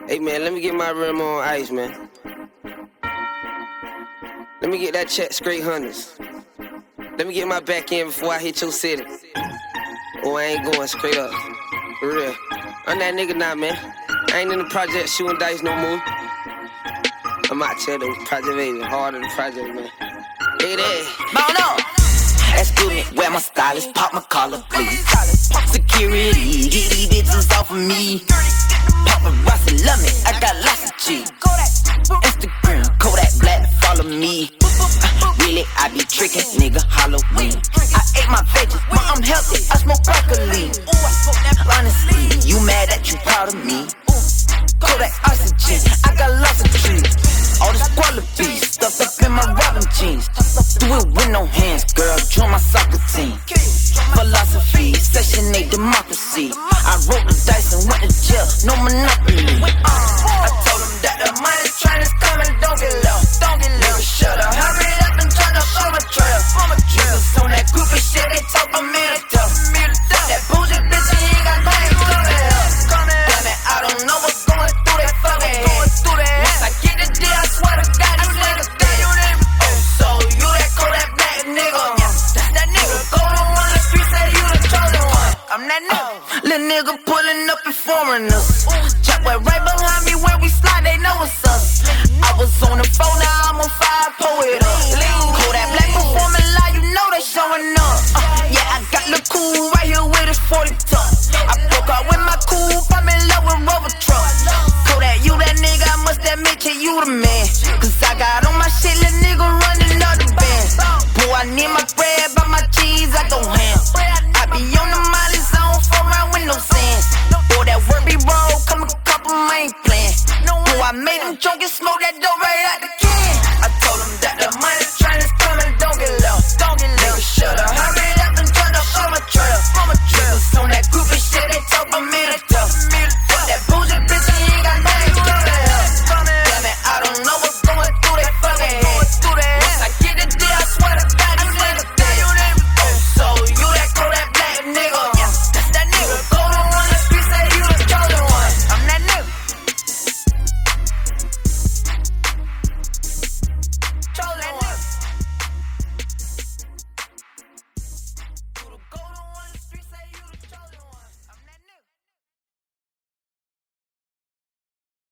Hey man, let me get my rim on ice, man. Let me get that check straight hundreds. Let me get my back end before I hit your city. Oh, I ain't going straight up. For real. I'm that nigga now, man. I ain't in the project shooting dice no more. I'm out here though, project baby, harder than project, man. Hey there. Mount up. Excuse me, where my stylist, pop my collar, please. Security, get these bitches off of me. Paparazzi love me, I got lots of cheese. Instagram, Kodak Black, follow me. Really, I be tricking, nigga, Halloween. I ate my veggies, but I'm healthy, I smoke broccoli. Honestly, you mad that you proud of me? Kodak oxygen, I got lots of trees. All this quality, stuffed up in my Robin jeans. Do it with no hands, girl, join my soccer team. Philosophy, Section 8 democracy. I rolled the dice and went to jail, no monopoly. I told them that the money train is coming, don't get lost. Nigga, shut up, hurry up and turn up on my trail. Niggas on that groupie shit, they talk for me to tell. That bullshit bitch, he ain't got money, come here. Damn it, I don't know what's going through that fucking head. Once I get the deal, I swear to God, you niggas dead. Oh, so you that Kodak Black nigga? That nigga go to run the streets, say you the chosen one. I'm that nigga. Little nigga pulling up in foreigners. Chop way right behind me when we slide, they know it's us. I was on the phone, now I'm on fire, pull it up. Kodak Black performing live, you know they showing up. Yeah, I got the cool right here with his 40 tuck.